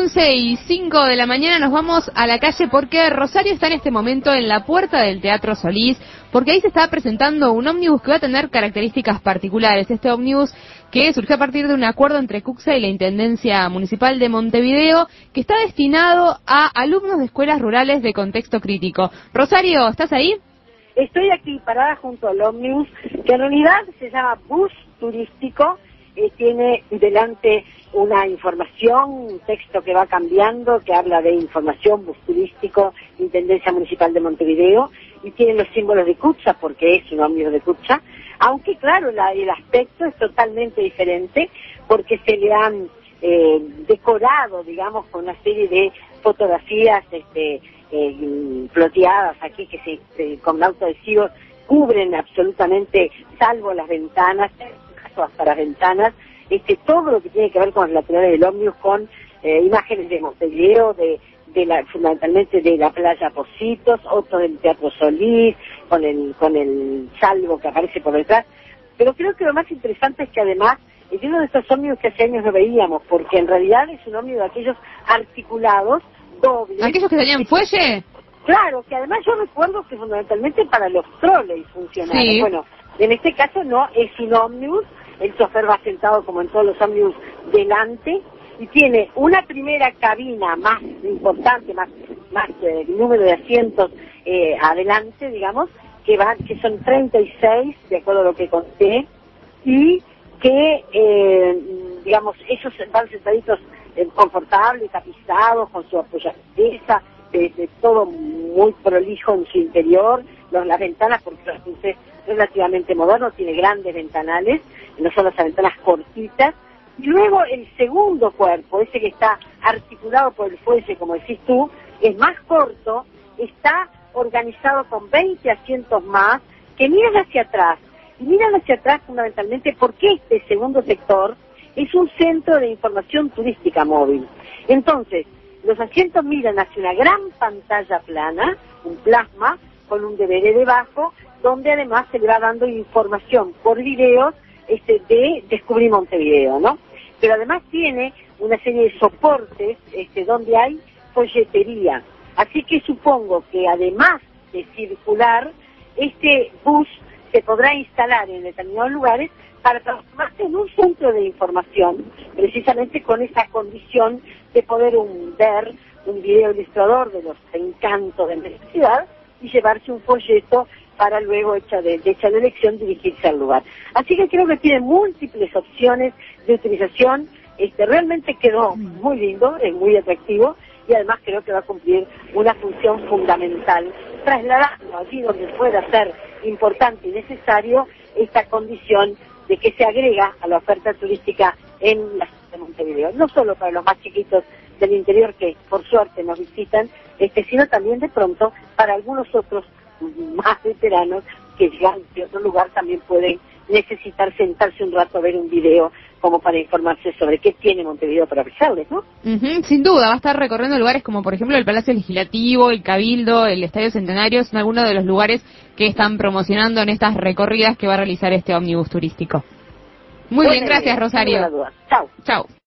11:05 de la mañana nos vamos a la calle porque Rosario está en este momento en la puerta del Teatro Solís, porque ahí se está presentando un ómnibus que va a tener características particulares. Este ómnibus que surgió a partir de un acuerdo entre CUCSA y la Intendencia Municipal de Montevideo, que está destinado a alumnos de escuelas rurales de contexto crítico. Rosario, ¿estás ahí? Estoy aquí parada junto al ómnibus, que en realidad se llama bus turístico. Tiene delante una información, un texto que va cambiando, que habla de información, bus turístico, Intendencia Municipal de Montevideo, y tiene los símbolos de CUCSA, porque es un ómnibus de CUCSA, aunque claro, el aspecto es totalmente diferente, porque se le han decorado, digamos, con una serie de fotografías floteadas aquí, que con autoadhesivos cubren absolutamente, salvo las ventanas, hasta las ventanas, todo lo que tiene que ver con los laterales del ómnibus, con imágenes de Montevideo, fundamentalmente de la playa Pocitos, otros del Teatro Solís, con el salvo que aparece por detrás. Pero creo que lo más interesante es que además es uno de estos ómnibus que hace años no veíamos, porque en realidad es un ómnibus de aquellos articulados, dobles. ¿Aquellos que tenían fuelle? Claro, que además yo recuerdo que fundamentalmente para los troleys funcionaba. Sí. Bueno, en este caso no, es un ómnibus, el chofer va sentado como en todos los ómnibus delante, y tiene una primera cabina más importante, más número de asientos adelante, digamos, que son 36, de acuerdo a lo que conté, y que, digamos, ellos van sentaditos confortables, tapizados, con su apoyabezas, todo muy prolijo en su interior, las ventanas, porque es relativamente moderno, tiene grandes ventanales, no son las ventanas cortitas, y luego el segundo cuerpo, ese que está articulado por el fuelle, como decís tú, es más corto, está organizado con 20 asientos más, que miran hacia atrás, y miran hacia atrás fundamentalmente porque este segundo sector es un centro de información turística móvil. Entonces, los asientos miran hacia una gran pantalla plana, un plasma, con un DVD debajo, donde además se le va dando información por videos de Descubrí Montevideo, ¿no? Pero además tiene una serie de soportes donde hay folletería. Así que supongo que además de circular, este bus se podrá instalar en determinados lugares para transformarse en un centro de información, precisamente con esa condición de poder ver un video ilustrador de los encantos de la ciudad y llevarse un folleto para luego, hecha de elección, dirigirse al lugar. Así que creo que tiene múltiples opciones de utilización. Realmente quedó muy lindo, es muy atractivo, y además creo que va a cumplir una función fundamental, trasladando allí donde pueda ser importante y necesario esta condición de que se agrega a la oferta turística en la ciudad de Montevideo, no solo para los más chiquitos del interior que por suerte nos visitan, sino también de pronto para algunos otros más veteranos que llegan de otro lugar también pueden necesitar sentarse un rato a ver un video como para informarse sobre qué tiene Montevideo para ofrecerles, ¿no? Sin duda, va a estar recorriendo lugares como por ejemplo el Palacio Legislativo, el Cabildo, el Estadio Centenario, son algunos de los lugares que están promocionando en estas recorridas que va a realizar este ómnibus turístico. Muy bien, gracias Rosario. Chao. Chao.